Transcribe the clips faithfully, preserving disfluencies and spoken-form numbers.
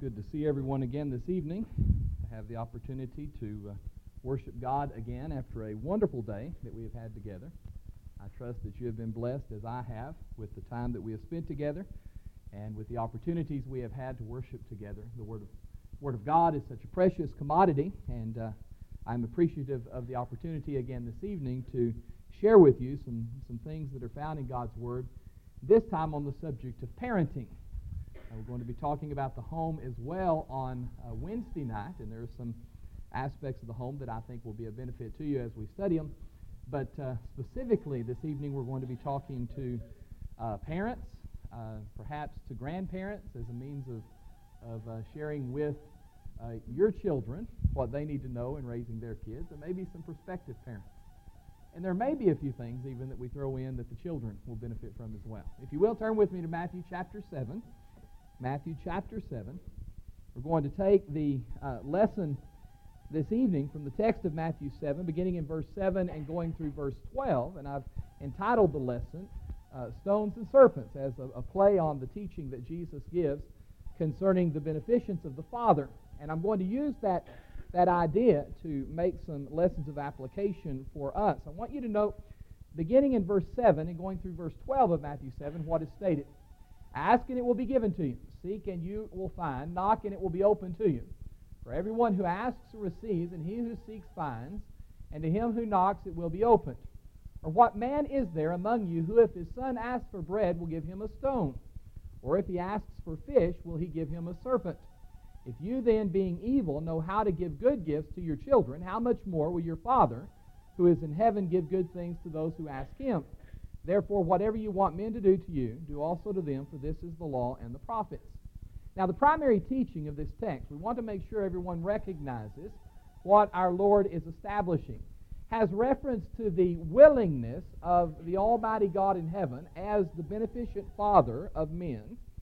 good to see everyone again this evening. I have the opportunity to uh, worship God again after a wonderful day that we have had together. I trust that you have been blessed as I have with the time that we have spent together and with the opportunities we have had to worship together. The Word of, Word of God is such a precious commodity, and uh, I'm appreciative of the opportunity again this evening to share with you some, some things that are found in God's Word, this time on the subject of parenting. We're going to be talking about the home as well on uh, Wednesday night, and there are some aspects of the home that I think will be a benefit to you as we study them. But uh, specifically this evening we're going to be talking to uh, parents, uh, perhaps to grandparents as a means of, of uh, sharing with uh, your children what they need to know in raising their kids, and maybe some prospective parents. And there may be a few things even that we throw in that the children will benefit from as well. If you will, turn with me to Matthew chapter seven. Matthew chapter seven. We're going to take the uh, lesson this evening from the text of Matthew seven, beginning in verse seven and going through verse twelve. And I've entitled the lesson, uh, Stones and Serpents, as a, a play on the teaching that Jesus gives concerning the beneficence of the Father. And I'm going to use that, that idea to make some lessons of application for us. I want you to note, beginning in verse seven and going through verse twelve of Matthew seven, what is stated. Ask and it will be given to you. Seek and you will find. Knock and it will be opened to you. For everyone who asks receives, and he who seeks finds, and to him who knocks it will be opened. Or what man is there among you who if his son asks for bread will give him a stone? Or if he asks for fish will he give him a serpent? If you then, being evil, know how to give good gifts to your children, how much more will your Father who is in heaven give good things to those who ask him? Therefore, whatever you want men to do to you, do also to them, for this is the law and the prophets. Now, the primary teaching of this text, we want to make sure everyone recognizes what our Lord is establishing, has reference to the willingness of the Almighty God in heaven as the beneficent Father of men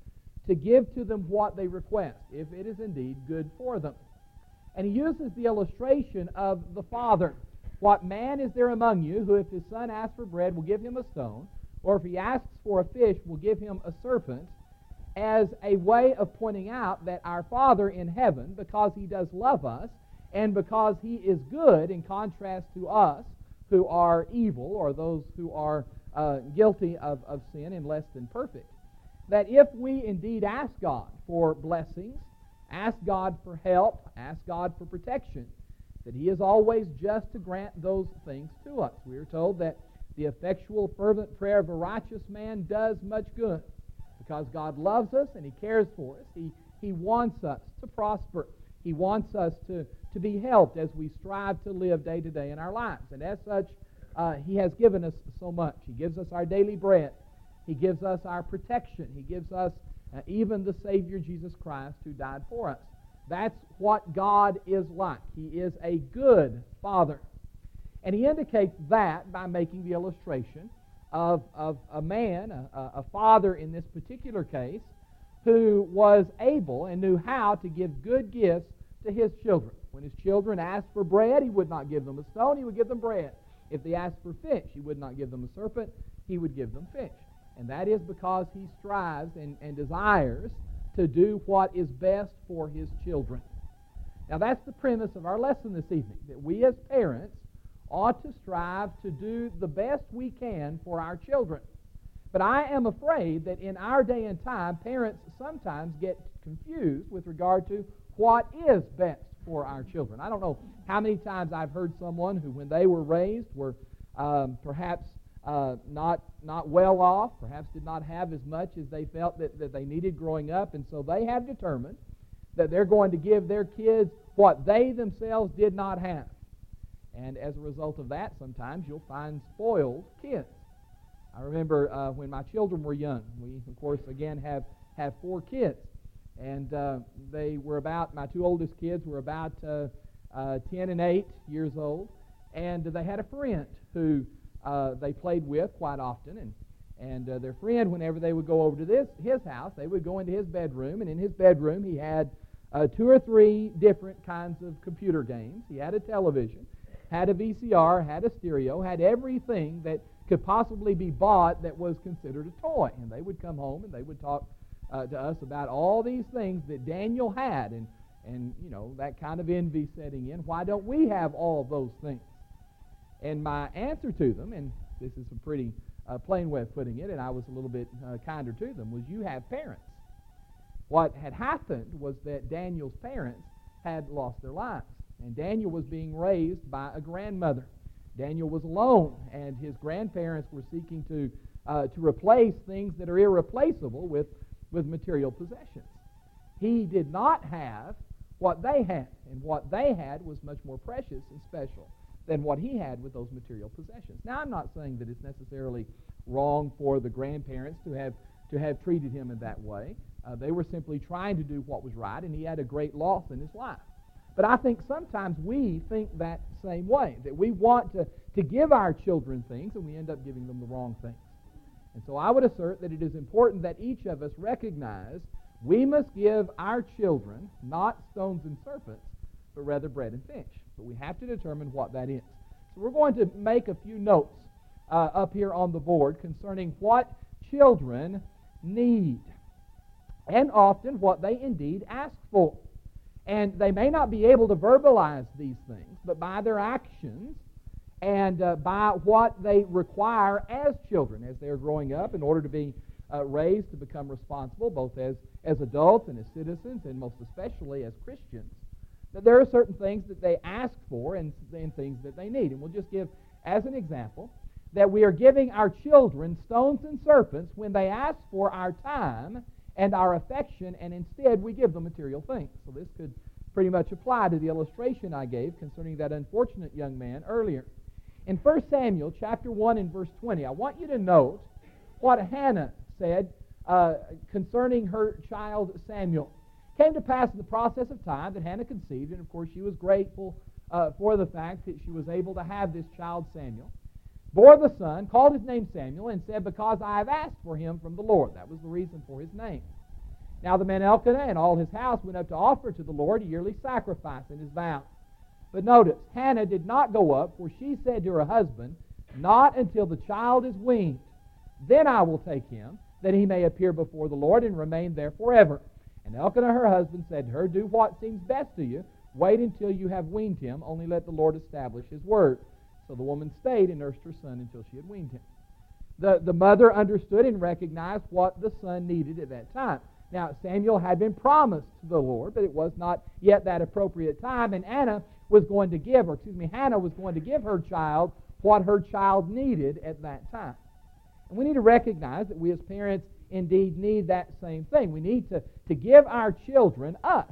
to give to them what they request, if it is indeed good for them. And he uses the illustration of the Father. What man is there among you who if his son asks for bread will give him a stone, or if he asks for a fish will give him a serpent, as a way of pointing out that our Father in heaven, because he does love us, and because he is good in contrast to us who are evil, or those who are uh, guilty of, of sin and less than perfect, that if we indeed ask God for blessings, ask God for help, ask God for protection, that he is always just to grant those things to us. We are told that the effectual, fervent prayer of a righteous man does much good. Because God loves us and he cares for us. He, he wants us to prosper. He wants us to, to be helped as we strive to live day to day in our lives. And as such, uh, he has given us so much. He gives us our daily bread. He gives us our protection. He gives us uh, even the Savior Jesus Christ who died for us. That's what God is like. He is a good Father. And he indicates that by making the illustration of, of a man, a, a father in this particular case, who was able and knew how to give good gifts to his children. When his children asked for bread, he would not give them a stone, he would give them bread. If they asked for fish, he would not give them a serpent, he would give them fish. And that is because he strives and, and desires to do what is best for his children. Now that's the premise of our lesson this evening, that we as parents ought to strive to do the best we can for our children. But I am afraid that in our day and time, parents sometimes get confused with regard to what is best for our children. I don't know how many times I've heard someone who, when they were raised, were um, perhaps uh, not not well off, perhaps did not have as much as they felt that, that they needed growing up, and so they have determined that they're going to give their kids what they themselves did not have. And as a result of that, sometimes you'll find spoiled kids. I remember uh, when my children were young, we, of course, again, have, have four kids. And uh, they were about, my two oldest kids were about uh, uh, ten and eight years old. And they had a friend who uh, they played with quite often. And, and uh, their friend, whenever they would go over to this his house, they would go into his bedroom. And in his bedroom, he had uh, two or three different kinds of computer games. He had a television, had a V C R, had a stereo, had everything that could possibly be bought that was considered a toy. And they would come home and they would talk uh, to us about all these things that Daniel had, and, and, you know, that kind of envy setting in. Why don't we have all of those things? And my answer to them, and this is a pretty uh, plain way of putting it, and I was a little bit uh, kinder to them, was you have parents. What had happened was that Daniel's parents had lost their lives, and Daniel was being raised by a grandmother. Daniel was alone, and his grandparents were seeking to uh, to replace things that are irreplaceable with, with material possessions. He did not have what they had, and what they had was much more precious and special than what he had with those material possessions. Now, I'm not saying that it's necessarily wrong for the grandparents to have to have treated him in that way. Uh, they were simply trying to do what was right, and he had a great loss in his life. But I think sometimes we think that same way, that we want to, to give our children things, and we end up giving them the wrong things. And so I would assert that it is important that each of us recognize we must give our children not stones and serpents, but rather bread and fish. But we have to determine what that is. So we're going to make a few notes uh, up here on the board concerning what children need, and often what they indeed ask for. And they may not be able to verbalize these things, but by their actions and uh, by what they require as children, as they're growing up in order to be uh, raised to become responsible, both as, as adults and as citizens, and most especially as Christians, that there are certain things that they ask for and, and things that they need. And we'll just give, as an example, that we are giving our children stones and serpents when they ask for our time and our affection, and instead we give them material things. So this could pretty much apply to the illustration I gave concerning that unfortunate young man earlier. In First Samuel chapter one and verse twenty, I want you to note what Hannah said uh, concerning her child Samuel. It came to pass in the process of time that Hannah conceived, and of course she was grateful uh, for the fact that she was able to have this child Samuel. Bore the son, called his name Samuel, and said, because I have asked for him from the Lord. That was the reason for his name. Now the man Elkanah and all his house went up to offer to the Lord a yearly sacrifice in his vow. But notice, Hannah did not go up, for she said to her husband, not until the child is weaned. Then I will take him, that he may appear before the Lord and remain there forever. And Elkanah her husband said to her, do what seems best to you. Wait until you have weaned him. Only let the Lord establish his word. So the woman stayed and nursed her son until she had weaned him. The, the mother understood and recognized what the son needed at that time. Now, Samuel had been promised to the Lord, but it was not yet that appropriate time, and Anna was going to give, or excuse me, Hannah was going to give her child what her child needed at that time. And we need to recognize that we as parents indeed need that same thing. We need to, to give our children us.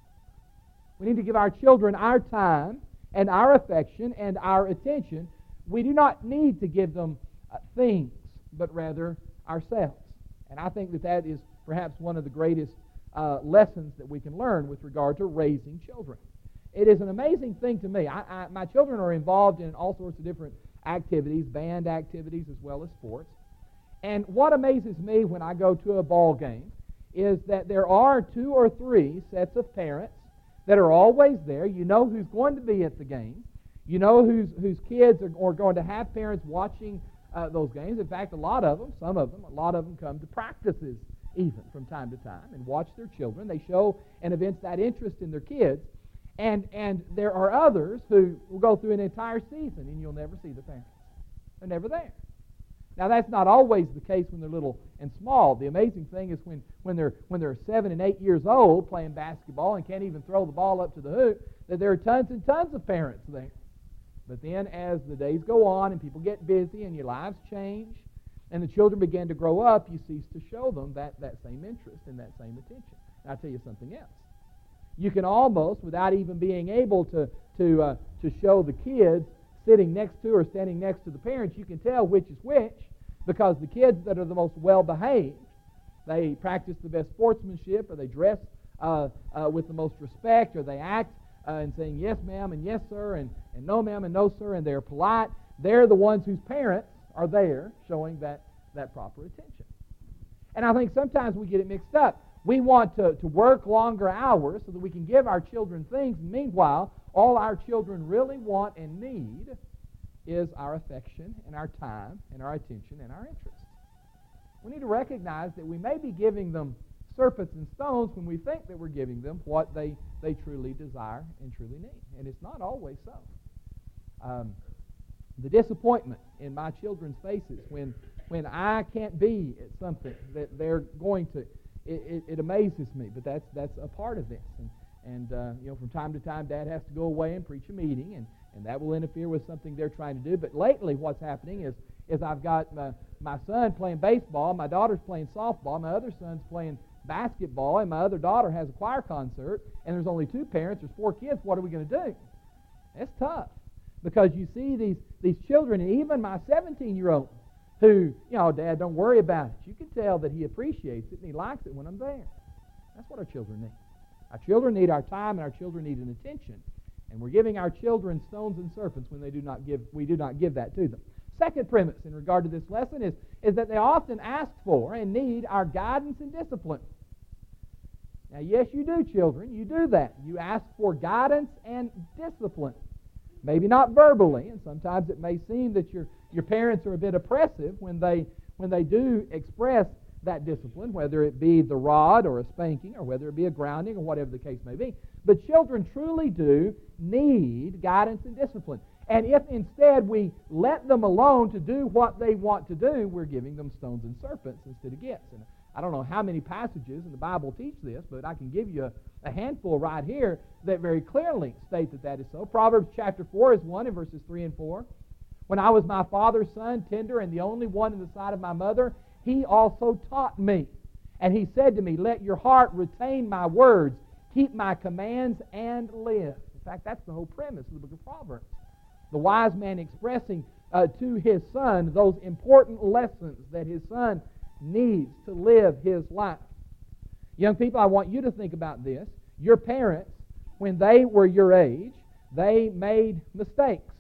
We need to give our children our time and our affection and our attention. We do not need to give them uh, things, but rather ourselves. And I think that that is perhaps one of the greatest uh, lessons that we can learn with regard to raising children. It is an amazing thing to me. I, I, my children are involved in all sorts of different activities, band activities as well as sports. And what amazes me when I go to a ball game is that there are two or three sets of parents that are always there. You know who's going to be at the game. You know whose whose kids are, are going to have parents watching uh, those games. In fact, a lot of them, some of them, a lot of them come to practices even from time to time and watch their children. They show and evince that interest in their kids. And and there are others who will go through an entire season and you'll never see the parents. They're never there. Now, that's not always the case when they're little and small. The amazing thing is when, when they're when they're seven and eight years old playing basketball and can't even throw the ball up to the hoop, that there are tons and tons of parents there. But then as the days go on and people get busy and your lives change and the children begin to grow up, you cease to show them that, that same interest and that same attention. And I'll tell you something else. You can almost, without even being able to, to, uh, to show the kids sitting next to or standing next to the parents, you can tell which is which, because the kids that are the most well-behaved, they practice the best sportsmanship, or they dress uh, uh, with the most respect, or they act uh, and saying yes ma'am and yes sir, and, and no ma'am and no sir, and they're polite. They're the ones whose parents are there showing that, that proper attention. And I think sometimes we get it mixed up. We want to, to work longer hours so that we can give our children things. Meanwhile, all our children really want and need is our affection and our time and our attention and our interest. We need to recognize that we may be giving them serpents and stones when we think that we're giving them what they, they truly desire and truly need. And it's not always so. Um, the disappointment in my children's faces when when I can't be at something that they're going to, it, it, it amazes me. But that's that's a part of this. And, and uh, you know, from time to time, Dad has to go away and preach a meeting, and, and that will interfere with something they're trying to do. But lately what's happening is, is I've got my, my son playing baseball, my daughter's playing softball, my other son's playing basketball, and my other daughter has a choir concert, and there's only two parents, there's four kids. What are we going to do? That's tough. Because you see these, these children, and even my seventeen-year-old, who, you know, Dad, don't worry about it. You can tell that he appreciates it and he likes it when I'm there. That's what our children need. Our children need our time, and our children need an attention. And we're giving our children stones and serpents when they do not give, we do not give that to them. Second premise in regard to this lesson is, is that they often ask for and need our guidance and discipline. Now, yes, you do, children. You do that. You ask for guidance and discipline. Maybe not verbally, and sometimes it may seem that your, your parents are a bit oppressive when they, when they do express that discipline, whether it be the rod or a spanking, or whether it be a grounding, or whatever the case may be. But children truly do need guidance and discipline. And if instead we let them alone to do what they want to do, we're giving them stones and serpents instead of gifts. And I don't know how many passages in the Bible teach this, but I can give you a, a handful right here that very clearly state that that is so. Proverbs chapter four is one in verses three and four. When I was my father's son, tender and the only one in the sight of my mother, he also taught me. And he said to me, let your heart retain my words, keep my commands, and live. In fact, that's the whole premise of the book of Proverbs. The wise man expressing uh, to his son those important lessons that his son needs to live his life. Young people, I want you to think about this. Your parents, when they were your age, they made mistakes.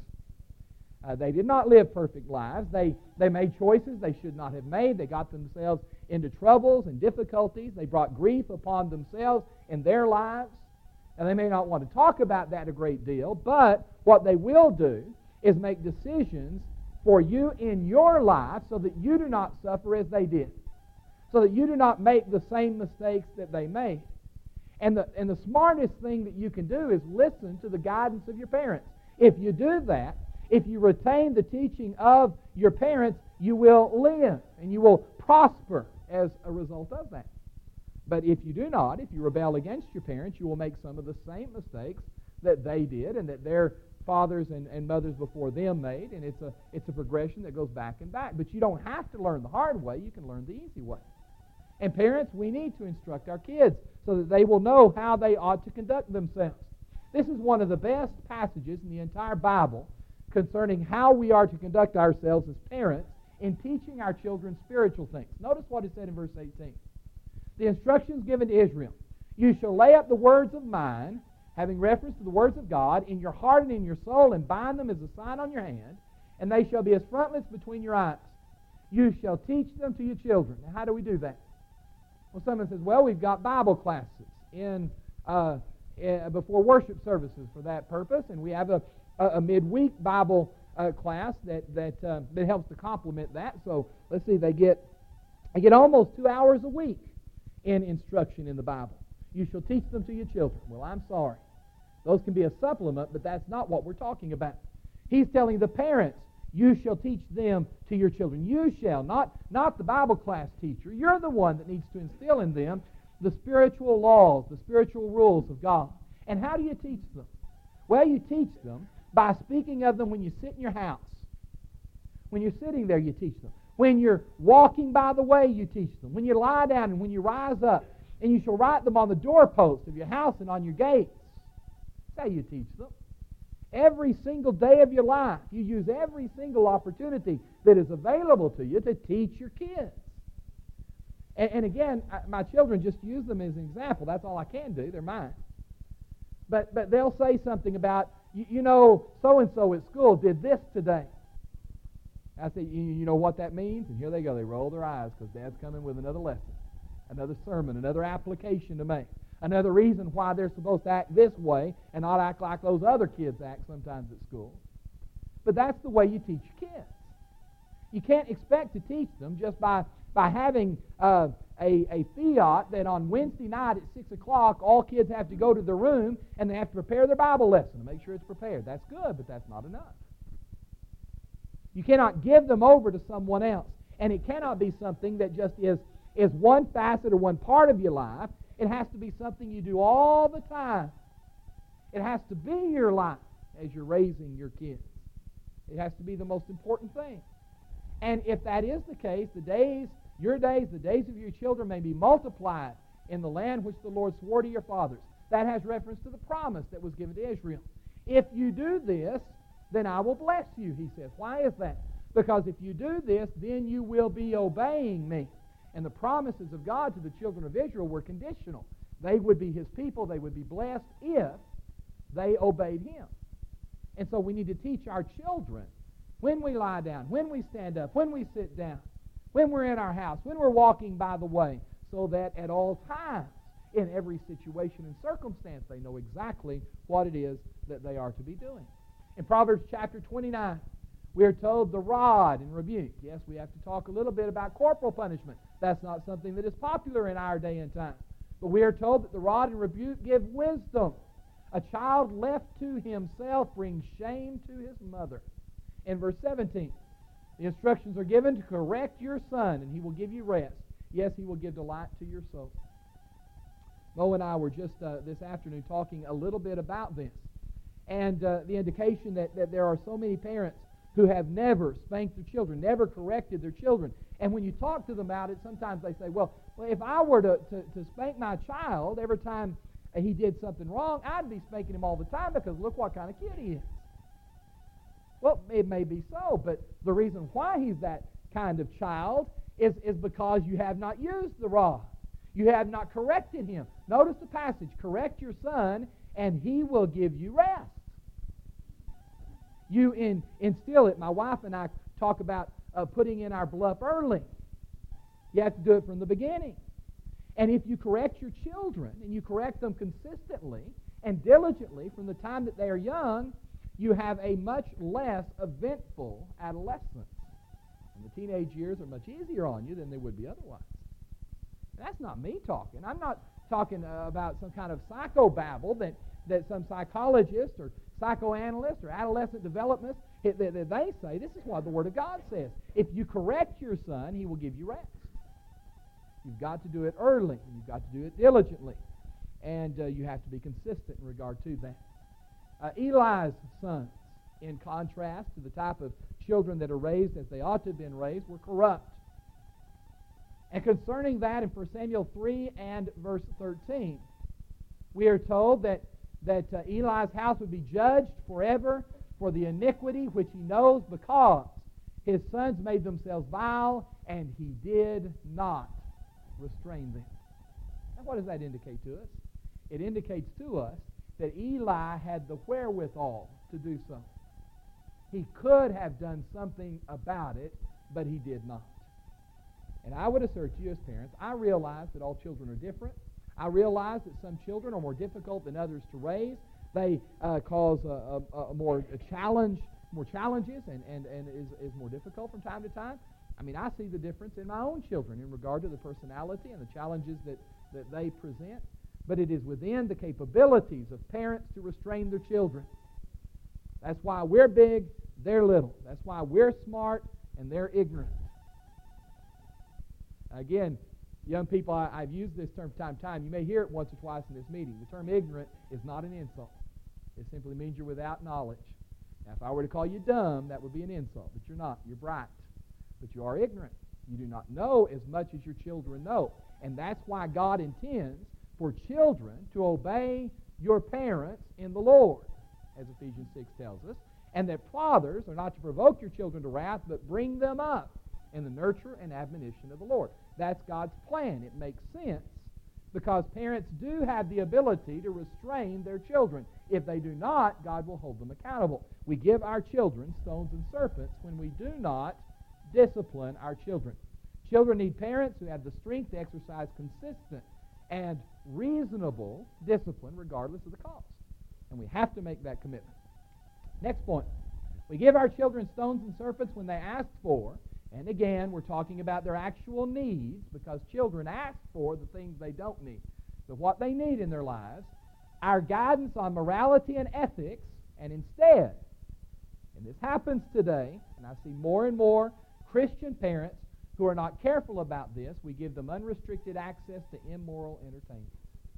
Uh, they did not live perfect lives. They, they made choices they should not have made. They got themselves into troubles and difficulties. They brought grief upon themselves in their lives. And they may not want to talk about that a great deal, but what they will do is make decisions for you in your life so that you do not suffer as they did, so that you do not make the same mistakes that they made. And the, and the smartest thing that you can do is listen to the guidance of your parents. If you do that, if you retain the teaching of your parents, you will live and you will prosper as a result of that. But if you do not, if you rebel against your parents, you will make some of the same mistakes that they did and that their fathers and, and mothers before them made, and it's a, it's a progression that goes back and back. But you don't have to learn the hard way. You can learn the easy way. And parents, we need to instruct our kids so that they will know how they ought to conduct themselves. This is one of the best passages in the entire Bible concerning how we are to conduct ourselves as parents in teaching our children spiritual things. Notice what it said in verse eighteen. The instructions given to Israel. You shall lay up the words of mine, having reference to the words of God, in your heart and in your soul, and bind them as a sign on your hand, and they shall be as frontlets between your eyes. You shall teach them to your children. Now, how do we do that? Well, someone says, well, we've got Bible classes in uh, uh, before worship services for that purpose, and we have a, a, a midweek Bible uh, class that that, uh, that helps to complement that. So let's see, they get they get almost two hours a week in instruction in the Bible. You shall teach them to your children. Well, I'm sorry. Those can be a supplement, but that's not what we're talking about. He's telling the parents, you shall teach them to your children. You shall, not, not the Bible class teacher. You're the one that needs to instill in them the spiritual laws, the spiritual rules of God. And how do you teach them? Well, you teach them by speaking of them when you sit in your house. When you're sitting there, you teach them. When you're walking by the way, you teach them. When you lie down and when you rise up, and you shall write them on the doorposts of your house and on your gates. That's how you teach them. Every single day of your life, you use every single opportunity that is available to you to teach your kids. And, and again, I, my children, just use them as an example. That's all I can do. They're mine. But but they'll say something about, you, you know, so-and-so at school did this today. I say, you, you know what that means? And here they go. They roll their eyes because Dad's coming with another lesson, another sermon, another application to make, another reason why they're supposed to act this way and not act like those other kids act sometimes at school. But that's the way you teach your kids. You can't expect to teach them just by by having uh, a, a fiat that on Wednesday night at six o'clock all kids have to go to their room and they have to prepare their Bible lesson to make sure it's prepared. That's good, but that's not enough. You cannot give them over to someone else. And it cannot be something that just is, is one facet or one part of your life. It has to be something you do all the time. It has to be your life as you're raising your kids. It has to be the most important thing. And if that is the case, the days, your days, the days of your children may be multiplied in the land which the Lord swore to your fathers. That has reference to the promise that was given to Israel. If you do this, then I will bless you, he says. Why is that? Because if you do this, then you will be obeying me. And the promises of God to the children of Israel were conditional. They would be his people. They would be blessed if they obeyed him. And so we need to teach our children when we lie down, when we stand up, when we sit down, when we're in our house, when we're walking by the way, so that at all times, in every situation and circumstance, they know exactly what it is that they are to be doing. In Proverbs chapter twenty-nine, we are told the rod and rebuke. Yes, we have to talk a little bit about corporal punishment. That's not something that is popular in our day and time. But we are told that the rod and rebuke give wisdom. A child left to himself brings shame to his mother. In verse seventeen, the instructions are given to correct your son, and he will give you rest. Yes, he will give delight to your soul. Mo and I were just uh, this afternoon talking a little bit about this, and uh, the indication that, that there are so many parents who have never spanked their children, never corrected their children. And when you talk to them about it, sometimes they say, well, well if I were to, to, to spank my child every time he did something wrong, I'd be spanking him all the time because look what kind of kid he is. Well, it may be so, but the reason why he's that kind of child is, is because you have not used the rod. You have not corrected him. Notice the passage, correct your son, and he will give you rest. You in, instill it. My wife and I talk about uh, putting in our bluff early. You have to do it from the beginning. And if you correct your children, and you correct them consistently and diligently from the time that they are young, you have a much less eventful adolescence. And the teenage years are much easier on you than they would be otherwise. And that's not me talking. I'm not talking uh, about some kind of psychobabble that, that some psychologist or psychoanalyst or adolescent development, that they say. This is what the Word of God says. If you correct your son, he will give you rest. You've got to do it early. And you've got to do it diligently. And uh, you have to be consistent in regard to that. Uh, Eli's sons, in contrast to the type of children that are raised as they ought to have been raised, were corrupt. And concerning that, in First Samuel three and verse thirteen, we are told that, that uh, Eli's house would be judged forever for the iniquity which he knows, because his sons made themselves vile, and he did not restrain them. Now, what does that indicate to us? It indicates to us that Eli had the wherewithal to do so. He could have done something about it, but he did not. And I would assert to you as parents, I realize that all children are different. I realize that some children are more difficult than others to raise. They uh, cause a, a, a more a challenge, more challenges, and, and, and is, is more difficult from time to time. I mean, I see the difference in my own children in regard to the personality and the challenges that, that they present. But it is within the capabilities of parents to restrain their children. That's why we're big, they're little. That's why we're smart and they're ignorant. Again, young people, I, I've used this term from time to time. You may hear it once or twice in this meeting. The term ignorant is not an insult. It simply means you're without knowledge. Now, if I were to call you dumb, that would be an insult. But you're not. You're bright. But you are ignorant. You do not know as much as your children know. And that's why God intends for children to obey your parents in the Lord, as Ephesians six tells us, and that fathers are not to provoke your children to wrath, but bring them up in the nurture and admonition of the Lord. That's God's plan. It makes sense because parents do have the ability to restrain their children. If they do not, God will hold them accountable. We give our children stones and serpents when we do not discipline our children. Children need parents who have the strength to exercise consistent and reasonable discipline regardless of the cost. And we have to make that commitment. Next point. We give our children stones and serpents when they ask for And again, we're talking about their actual needs, because children ask for the things they don't need. But what they need in their lives, our guidance on morality and ethics, and instead, and this happens today, and I see more and more Christian parents who are not careful about this, we give them unrestricted access to immoral entertainment.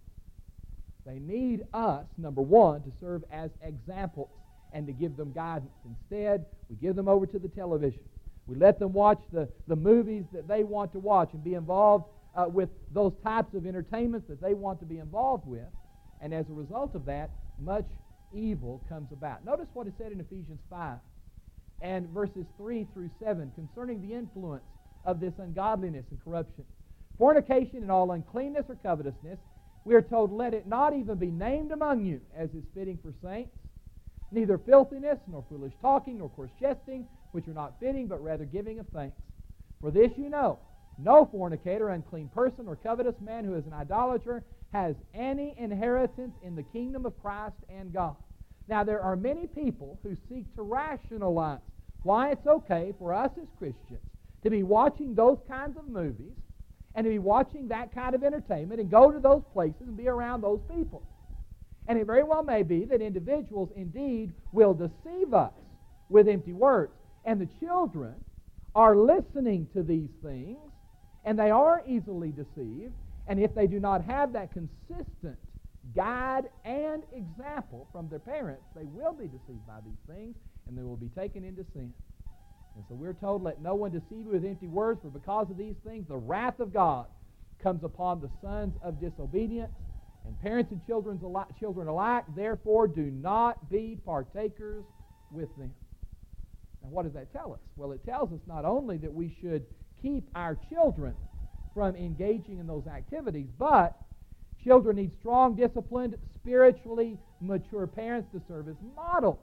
They need us, number one, to serve as examples and to give them guidance. Instead, we give them over to the television. We let them watch the, the movies that they want to watch and be involved uh, with those types of entertainments that they want to be involved with. And as a result of that, much evil comes about. Notice what is said in Ephesians five and verses three through seven concerning the influence of this ungodliness and corruption. Fornication and all uncleanness or covetousness, we are told, let it not even be named among you, as is fitting for saints. Neither filthiness, nor foolish talking, nor coarse jesting, which are not fitting, but rather giving of thanks. For this you know, no fornicator, unclean person, or covetous man who is an idolater has any inheritance in the kingdom of Christ and God. Now, there are many people who seek to rationalize why it's okay for us as Christians to be watching those kinds of movies and to be watching that kind of entertainment and go to those places and be around those people. And it very well may be that individuals indeed will deceive us with empty words. And the children are listening to these things, and they are easily deceived. And if they do not have that consistent guide and example from their parents, they will be deceived by these things, and they will be taken into sin. And so we're told, let no one deceive you with empty words, for because of these things the wrath of God comes upon the sons of disobedience. And parents and children alike, children alike, therefore do not be partakers with them. Now what does that tell us? Well, it tells us not only that we should keep our children from engaging in those activities, but children need strong, disciplined, spiritually mature parents to serve as models.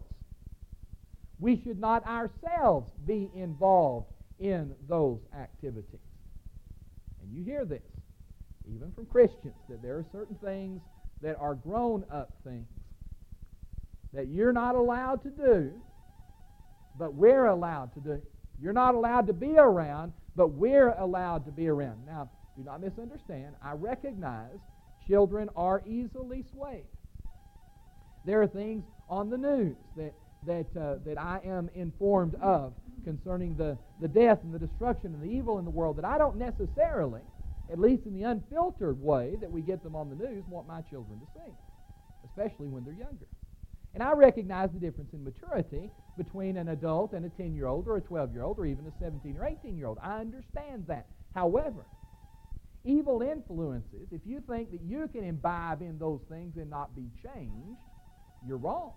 We should not ourselves be involved in those activities. And you hear this, even from Christians, that there are certain things that are grown-up things that you're not allowed to do, but we're allowed to do. You're not allowed to be around, but we're allowed to be around. Now, do not misunderstand. I recognize children are easily swayed. There are things on the news that that uh, that I am informed of concerning the, the death and the destruction and the evil in the world that I don't necessarily, at least in the unfiltered way that we get them on the news, want my children to see, especially when they're younger. And I recognize the difference in maturity between an adult and a ten-year-old or a twelve-year-old or even a seventeen or eighteen-year-old. I understand that. However, evil influences, if you think that you can imbibe in those things and not be changed, you're wrong.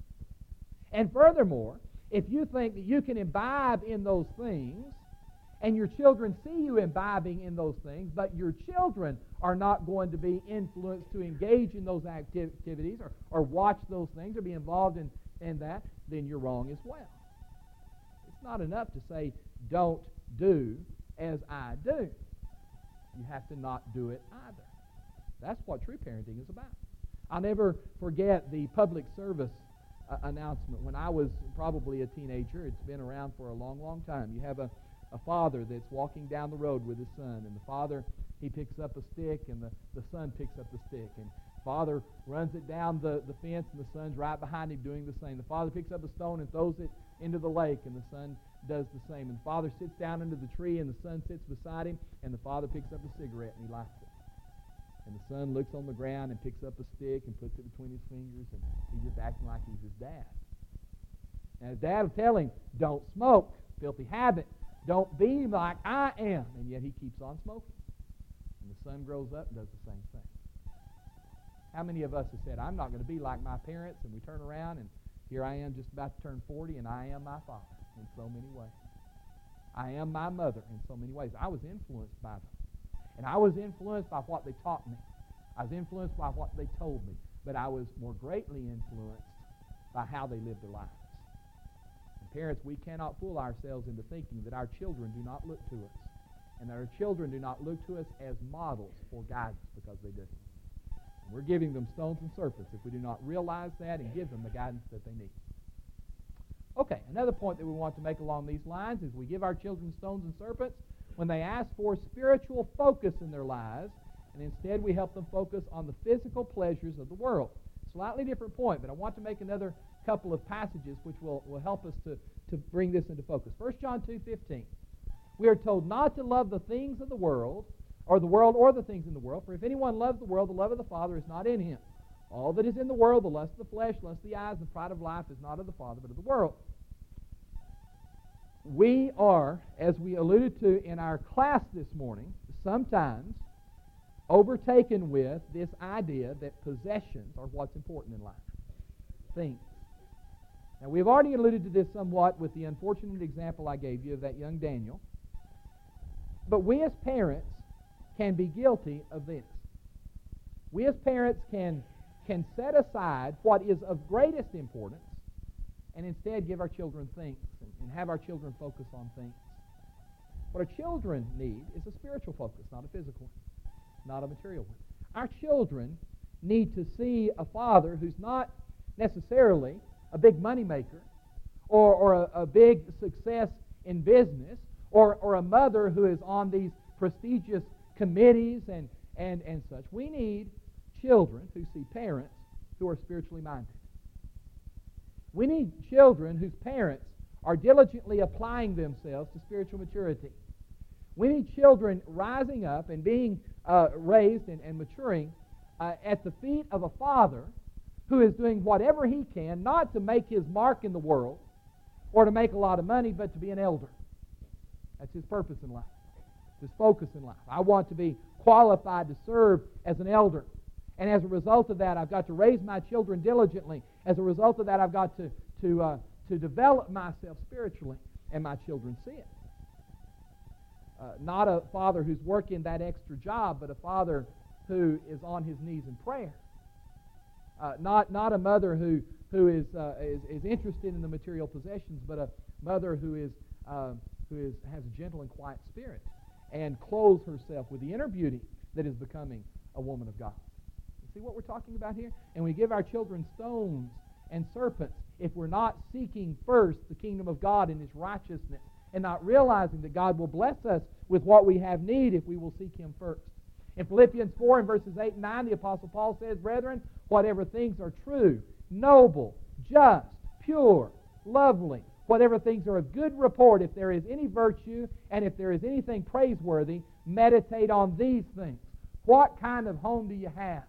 And furthermore, if you think that you can imbibe in those things and your children see you imbibing in those things, but your children are not going to be influenced to engage in those activities or, or watch those things or be involved in, in that, then you're wrong as well. It's not enough to say, don't do as I do. You have to not do it either. That's what true parenting is about. I'll never forget the public service uh, announcement when I was probably a teenager. It's been around for a long, long time. You have a, a father that's walking down the road with his son, and the father, he picks up a stick, and the, the son picks up the stick. And father runs it down the, the fence, and the son's right behind him doing the same. The father picks up a stone and throws it into the lake, and the son does the same. And the father sits down under the tree, and the son sits beside him, and the father picks up a cigarette, and he lights it. And the son looks on the ground and picks up a stick and puts it between his fingers, and he's just acting like he's his dad. Now his dad will tell him, don't smoke, filthy habit. Don't be like I am. And yet he keeps on smoking. And the son grows up and does the same thing. How many of us have said, I'm not going to be like my parents, and we turn around and here I am just about to turn forty, and I am my father in so many ways. I am my mother in so many ways. I was influenced by them. And I was influenced by what they taught me. I was influenced by what they told me. But I was more greatly influenced by how they lived their lives. And parents, we cannot fool ourselves into thinking that our children do not look to us. And that our children do not look to us as models for guidance, because they do. And we're giving them stones and serpents if we do not realize that and give them the guidance that they need. Okay, another point that we want to make along these lines is we give our children stones and serpents when they ask for spiritual focus in their lives, and instead we help them focus on the physical pleasures of the world. Slightly different point, but I want to make another couple of passages which will, will help us to, to bring this into focus. First John two fifteen. We are told not to love the things of the world, or the world or the things in the world, for if anyone loves the world, the love of the Father is not in him. All that is in the world, the lust of the flesh, lust of the eyes, and the pride of life, is not of the Father, but of the world. We are, as we alluded to in our class this morning, sometimes overtaken with this idea that possessions are what's important in life. Things. Now, we've already alluded to this somewhat with the unfortunate example I gave you of that young Daniel. But we as parents can be guilty of this. We as parents can, can set aside what is of greatest importance and instead give our children things and, and have our children focus on things. What our children need is a spiritual focus, not a physical one, not a material one. Our children need to see a father who's not necessarily a big money maker or, or a, a big success in business or, or a mother who is on these prestigious committees and, and, and such. We need children who see parents who are spiritually minded. We need children whose parents are diligently applying themselves to spiritual maturity. We need children rising up and being uh, raised and, and maturing uh, at the feet of a father who is doing whatever he can, not to make his mark in the world or to make a lot of money, but to be an elder. That's his purpose in life, his focus in life. I want to be qualified to serve as an elder. And as a result of that, I've got to raise my children diligently. As a result of that, I've got to, to, uh, to develop myself spiritually, and my children see it. Uh, not a father who's working that extra job, but a father who is on his knees in prayer. Uh, not not a mother who who is, uh, is is interested in the material possessions, but a mother who is uh, who is has a gentle and quiet spirit and clothes herself with the inner beauty that is becoming a woman of God. You see what we're talking about here? And we give our children stones and serpents if we're not seeking first the kingdom of God and His righteousness, and not realizing that God will bless us with what we have need if we will seek Him first. In Philippians four and verses eight and nine, the Apostle Paul says, "Brethren, whatever things are true, noble, just, pure, lovely, whatever things are of good report, if there is any virtue and if there is anything praiseworthy, meditate on these things." What kind of home do you have?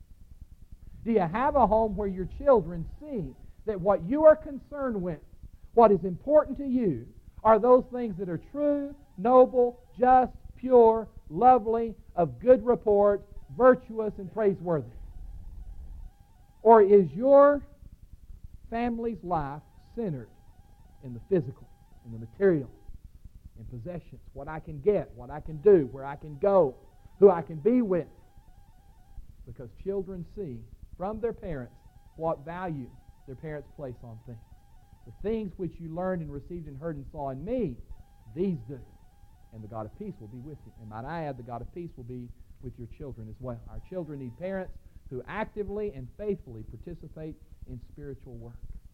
Do you have a home where your children see that what you are concerned with, what is important to you, are those things that are true, noble, just, pure, lovely, of good report, virtuous, and praiseworthy? Or is your family's life centered in the physical, in the material, in possessions, what I can get, what I can do, where I can go, who I can be with? Because children see from their parents what value their parents place on things. The things which you learned and received and heard and saw in me, these do. And the God of peace will be with you. And might I add, the God of peace will be with your children as well. Our children need parents who actively and faithfully participate in spiritual work.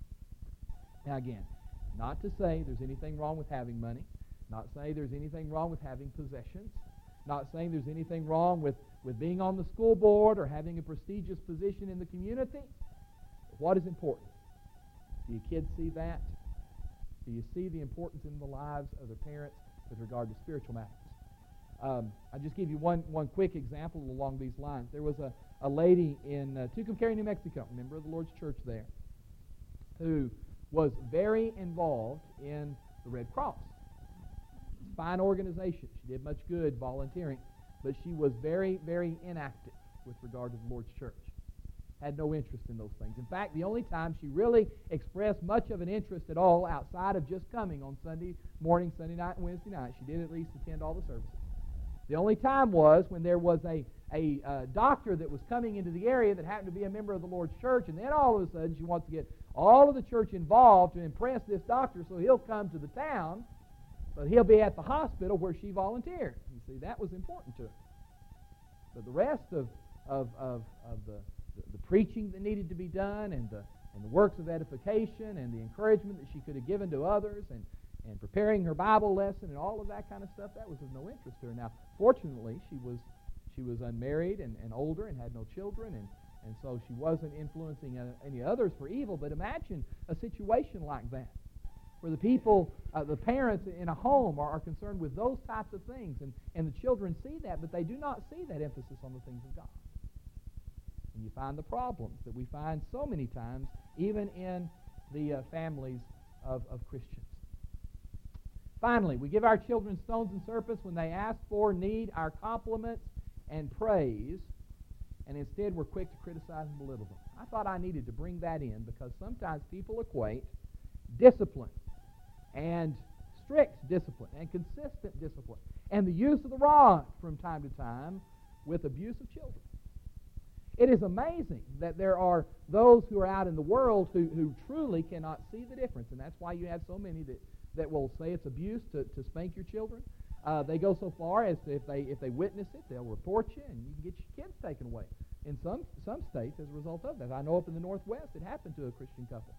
Now again, not to say there's anything wrong with having money, not say there's anything wrong with having possessions, not saying there's anything wrong with, with being on the school board or having a prestigious position in the community. But what is important? Do your kids see that? Do you see the importance in the lives of their parents with regard to spiritual matters? Um, I'll just give you one, one quick example along these lines. There was a, a lady in uh, Tucumcari, New Mexico, a member of the Lord's church there, who was very involved in the Red Cross. It's a fine organization. She did much good volunteering, but she was very, very inactive with regard to the Lord's church. Had no interest in those things. In fact, the only time she really expressed much of an interest at all outside of just coming on Sunday morning, Sunday night, and Wednesday night, she did at least attend all the services. The only time was when there was a, a uh, doctor that was coming into the area that happened to be a member of the Lord's church, and then all of a sudden she wants to get all of the church involved to impress this doctor so he'll come to the town, but he'll be at the hospital where she volunteered. You see, that was important to her. But the rest of, of, of, of the, the, the preaching that needed to be done and the, and the works of edification and the encouragement that she could have given to others and, and preparing her Bible lesson and all of that kind of stuff, that was of no interest to her. Now, fortunately, she was she was unmarried and, and older and had no children, and, and so she wasn't influencing uh, any others for evil. But imagine a situation like that, where the people, uh, the parents in a home are, are concerned with those types of things, and, and the children see that, but they do not see that emphasis on the things of God. And you find the problems that we find so many times, even in the uh, families of, of Christians. Finally, we give our children stones and serpents when they ask for, need our compliments and praise, and instead we're quick to criticize and belittle them. I thought I needed to bring that in because sometimes people equate discipline and strict discipline and consistent discipline and the use of the rod from time to time with abuse of children. It is amazing that there are those who are out in the world who, who truly cannot see the difference, and that's why you have so many that, that will say it's abuse to, to spank your children. Uh, they go so far as to, if they if they witness it, they'll report you, and you can get your kids taken away in some some states as a result of that. I know up in the Northwest it happened to a Christian couple.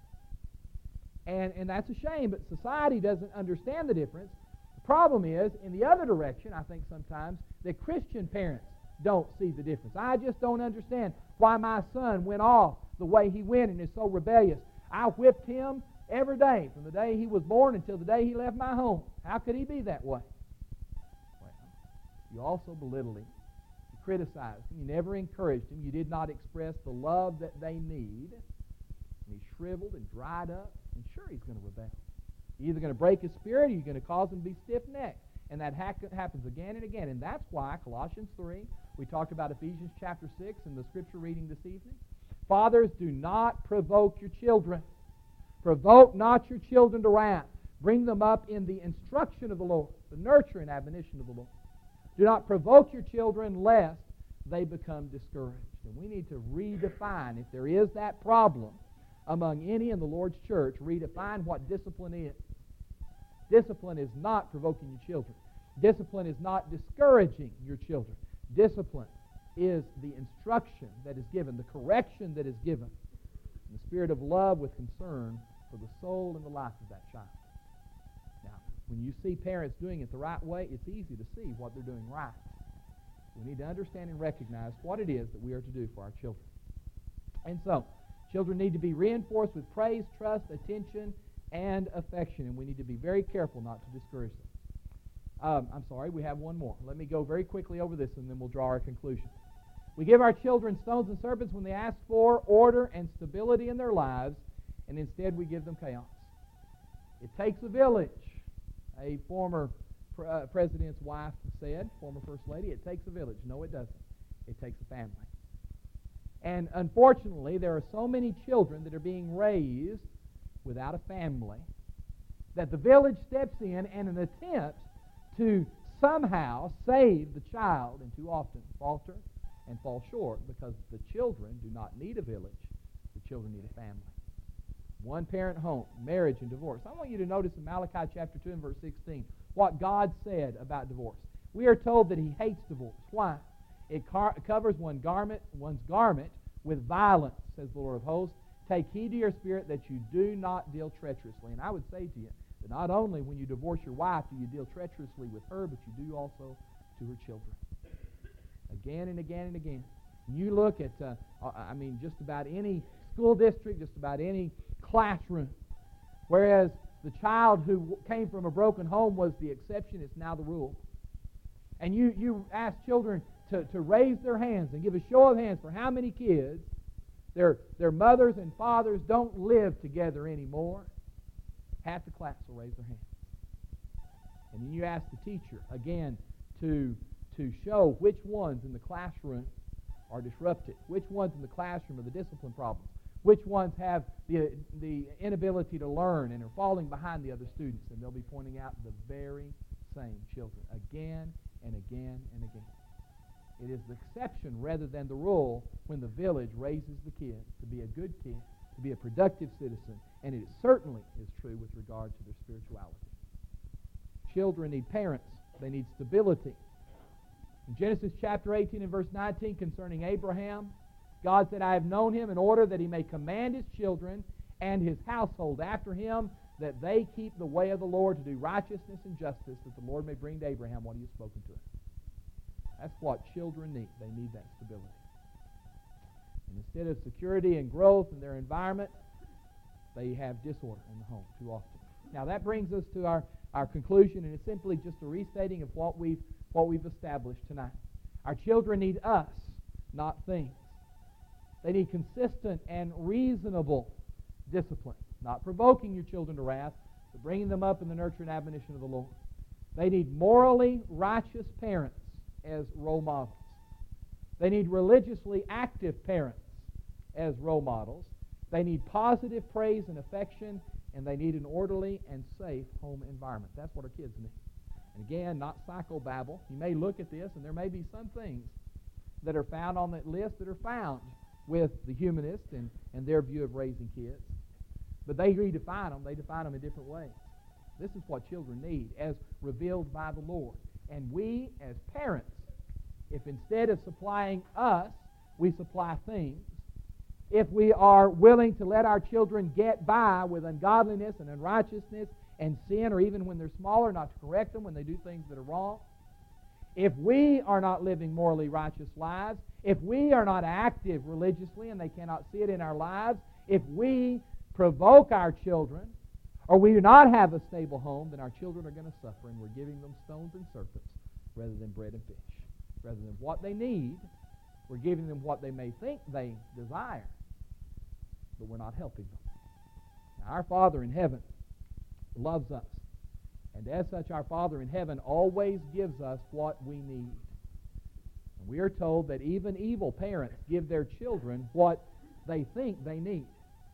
And, and that's a shame, but society doesn't understand the difference. The problem is, in the other direction, I think sometimes, that Christian parents don't see the difference. I just don't understand why my son went off the way he went and is so rebellious. I whipped him every day from the day he was born until the day he left my home. How could he be that way? Well, you also belittled him. You criticized him. You never encouraged him. You did not express the love that they need. And he shriveled and dried up. And sure, he's going to rebel. You're either going to break his spirit or you're going to cause him to be stiff-necked. And that ha- happens again and again. And that's why Colossians three, we talked about Ephesians chapter six in the scripture reading this evening. Fathers, do not provoke your children. Provoke not your children to wrath. Bring them up in the instruction of the Lord, the nurture and admonition of the Lord. Do not provoke your children lest they become discouraged. And we need to redefine, if there is that problem among any in the Lord's church, redefine what discipline is. Discipline is not provoking your children. Discipline is not discouraging your children. Discipline is the instruction that is given, the correction that is given, in the spirit of love with concern for the soul and the life of that child. Now, when you see parents doing it the right way, it's easy to see what they're doing right. We need to understand and recognize what it is that we are to do for our children. And so, children need to be reinforced with praise, trust, attention, and affection, and we need to be very careful not to discourage them. Um, I'm sorry, we have one more. Let me go very quickly over this, and then we'll draw our conclusion. We give our children stones and serpents when they ask for order and stability in their lives, and instead we give them chaos. It takes a village. A former pre- uh, president's wife said, former first lady, it takes a village. No, it doesn't. It takes a family. And unfortunately, there are so many children that are being raised without a family that the village steps in in an attempt to somehow save the child, and too often falter and fall short because the children do not need a village. The children need a family. One parent home, marriage and divorce. I want you to notice in Malachi chapter two and verse sixteen what God said about divorce. We are told that He hates divorce. Why? It car- covers one garment, one's garment with violence, says the Lord of hosts. Take heed to your spirit that you do not deal treacherously. And I would say to you that not only when you divorce your wife do you deal treacherously with her, but you do also to her children. Again and again and again. You look at, uh, I mean, just about any school district, just about any classroom, whereas the child who came from a broken home was the exception, it's now the rule. And you, you ask children to, to raise their hands and give a show of hands for how many kids Their, their mothers and fathers don't live together anymore. Half the class will raise their hands. And then you ask the teacher, again, to, to show which ones in the classroom are disrupted, which ones in the classroom are the discipline problems, which ones have the, the inability to learn and are falling behind the other students. And they'll be pointing out the very same children again and again and again. It is the exception rather than the rule when the village raises the kid to be a good kid, to be a productive citizen, and it certainly is true with regard to their spirituality. Children need parents. They need stability. In Genesis chapter eighteen and verse nineteen concerning Abraham, God said, I have known him in order that he may command his children and his household after him, that they keep the way of the Lord to do righteousness and justice, that the Lord may bring to Abraham what he has spoken to him. That's what children need. They need that stability. And instead of security and growth in their environment, they have disorder in the home too often. Now that brings us to our, our conclusion, and it's simply just a restating of what we've, what we've established tonight. Our children need us, not things. They need consistent and reasonable discipline, not provoking your children to wrath, but bringing them up in the nurture and admonition of the Lord. They need morally righteous parents as role models. They need religiously active parents as role models. They need positive praise and affection, and they need an orderly and safe home environment. That's what our kids need. And again, not psychobabble. You may look at this, and there may be some things that are found on that list that are found with the humanists and, and their view of raising kids. But they redefine them. They define them in different ways. This is what children need as revealed by the Lord. And we, as parents, if instead of supplying us, we supply things, if we are willing to let our children get by with ungodliness and unrighteousness and sin, or even when they're smaller, not to correct them when they do things that are wrong, if we are not living morally righteous lives, if we are not active religiously and they cannot see it in our lives, if we provoke our children, or we do not have a stable home, then our children are going to suffer, and we're giving them stones and serpents rather than bread and fish. Rather than what they need, we're giving them what they may think they desire, but we're not helping them. Now, our Father in heaven loves us, and as such, our Father in heaven always gives us what we need. And we are told that even evil parents give their children what they think they need.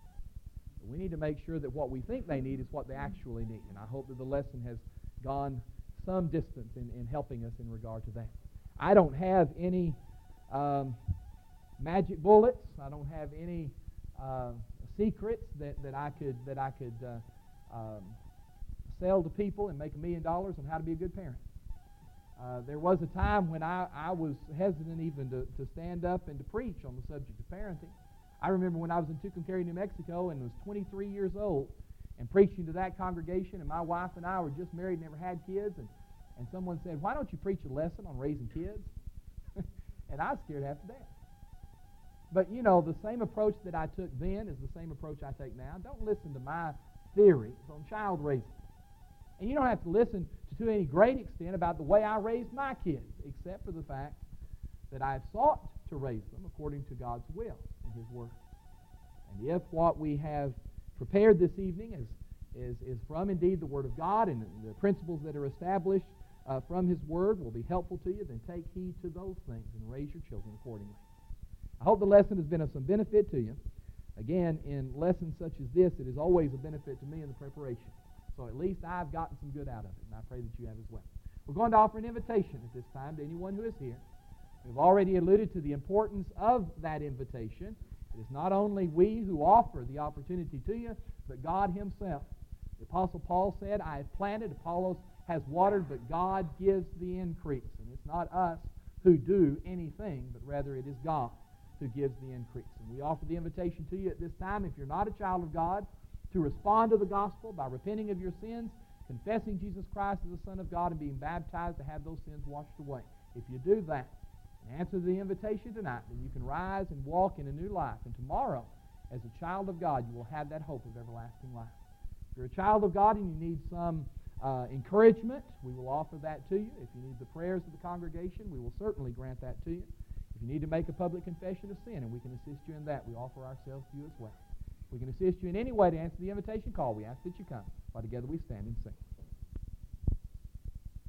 But we need to make sure that what we think they need is what they actually need, and I hope that the lesson has gone some distance in, in helping us in regard to that. I don't have any um, magic bullets. I don't have any uh, secrets that, that I could that I could uh, um, sell to people and make a million dollars on how to be a good parent. Uh, there was a time when I, I was hesitant even to, to stand up and to preach on the subject of parenting. I remember when I was in Tucumcari, New Mexico, and was twenty-three years old, and preaching to that congregation, and my wife and I were just married and never had kids, and And someone said, "Why don't you preach a lesson on raising kids?" And I was scared half to death. But, you know, the same approach that I took then is the same approach I take now. Don't listen to my theories on child raising. And you don't have to listen to, to any great extent about the way I raised my kids, except for the fact that I have sought to raise them according to God's will and His Word. And if what we have prepared this evening is, is, is from, indeed, the Word of God and the principles that are established Uh, from His Word will be helpful to you, then take heed to those things and raise your children accordingly. I hope the lesson has been of some benefit to you. Again, in lessons such as this, it is always a benefit to me in the preparation. So at least I've gotten some good out of it, and I pray that you have as well. We're going to offer an invitation at this time to anyone who is here. We've already alluded to the importance of that invitation. It is not only we who offer the opportunity to you, but God Himself. The Apostle Paul said, "I have planted, Apollos has watered, but God gives the increase." And it's not us who do anything, but rather it is God who gives the increase. And we offer the invitation to you at this time, if you're not a child of God, to respond to the gospel by repenting of your sins, confessing Jesus Christ as the Son of God, and being baptized to have those sins washed away. If you do that, and answer the invitation tonight, then you can rise and walk in a new life. And tomorrow, as a child of God, you will have that hope of everlasting life. If you're a child of God and you need some Uh, encouragement, we will offer that to you. If you need the prayers of the congregation, we will certainly grant that to you. If you need to make a public confession of sin, and we can assist you in that, we offer ourselves to you as well. If we can assist you in any way to answer the invitation call, we ask that you come, while together we stand and sing.